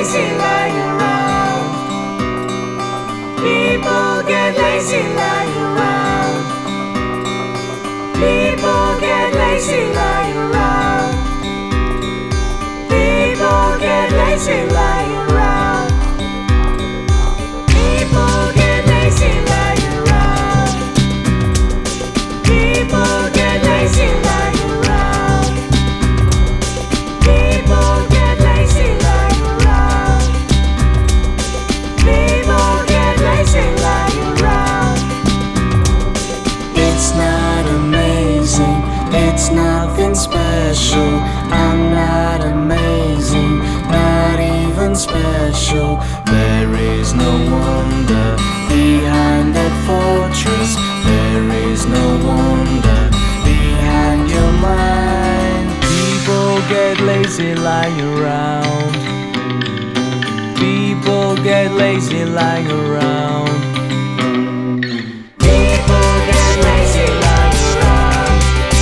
lazy lying around. People get lazy lying around. People get lazy lying around. People get lazy lying around. People get lazy lying around. People get lazy lying around. People get lazy lying around. People get lazy lying around. It's not amazing, it's nothing special. I'm not amazing, not even special. There is no wonder behind that fortress. There is no wonder behind your mind. People get lazy lying around. People get lazy lying around. People get lazy lying around.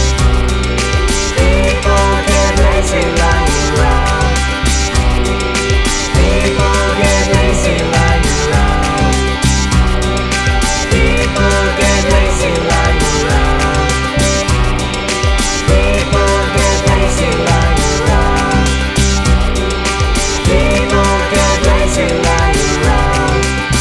People get lazy lying around. People get lazy lying around. People get lazy lying around. People get lazy lying around. People get lazy lying around.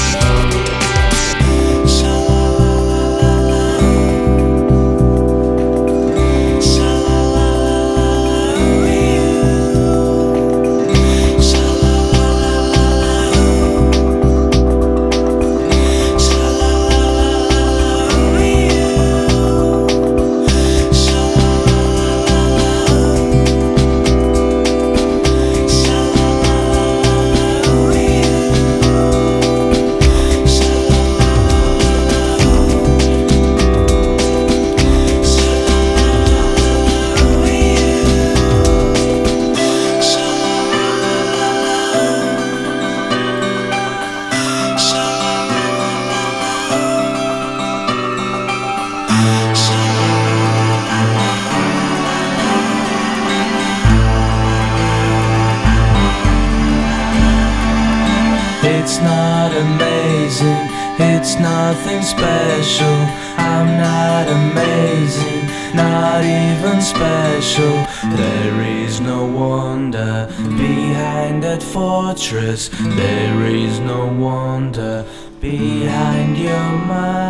It's not amazing, it's nothing special. I'm not amazing, not even special. There is no wonder behind that fortress. There is no wonder behind your mind.